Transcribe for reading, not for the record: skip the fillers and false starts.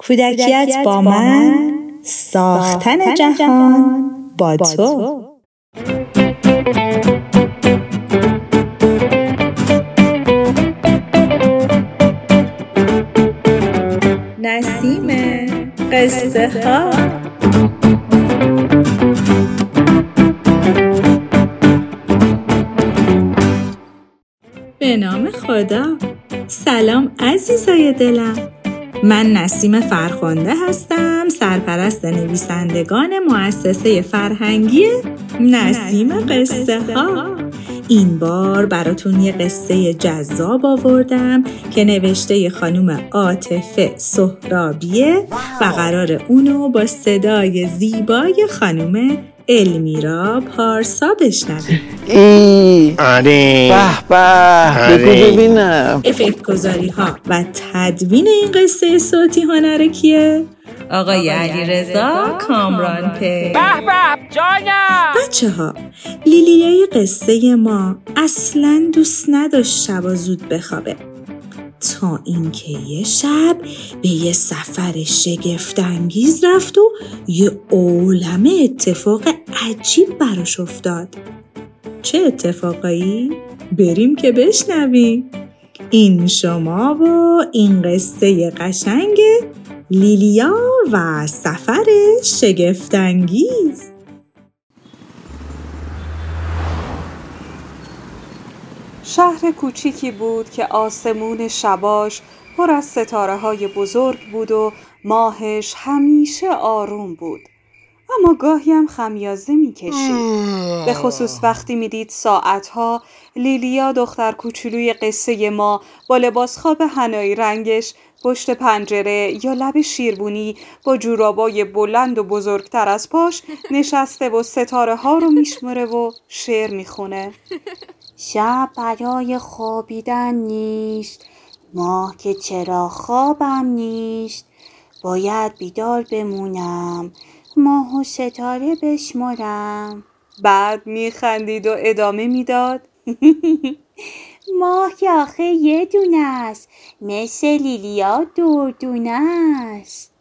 کودکیت با من، ساختن جهان با تو. نسیم قصه ها. به نام خدا. سلام عزیزای دلم، من نسیم فرخنده هستم، سرپرست نویسندگان مؤسسه فرهنگی نسیم قصه ها. این بار براتون یه قصه جذاب آوردم که نوشته خانم عاطفه سهرابیه و قرار اونو با صدای زیبای خانم المیرا پارسا بشنویم. آره به به بگو ببینم. افکت گذاری ها و تدوین این قصه صوتی هنر کیه؟ آقای علیرضا کامرانپی. به به جانم. بچه ها، لیلیای قصه ما اصلاً دوست نداشت شبا زود بخوابه، تا اینکه یه شب به یه سفر شگفت‌انگیز رفت و یه عالمه اتفاق عجیب براش افتاد. چه اتفاقایی؟ بریم که بشنویم. این شما و این قصه قشنگ لیلیا و سفر شگفت‌انگیز. شهر کوچیکی بود که آسمون شباش پر از ستاره‌های بزرگ بود و ماهش همیشه آروم بود، اما گاهی هم خمیازه می‌کشید، به خصوص وقتی می‌دید ساعتها لیلیا دختر کوچولوی قصه ما با لباس خواب حنایی رنگش پشت پنجره یا لب شیربونی با جورابای بلند و بزرگتر از پاش نشسته و ستاره‌ها رو میشمره و شعر میخونه. شب برای خوابیدن نیست، ماه که چرا خوابم نیست، باید بیدار بمونم، ماه و ستاره بشمرم. بعد میخندید و ادامه میداد. ماه که آخه یه دونه است، مثل لیلیا دردونه است.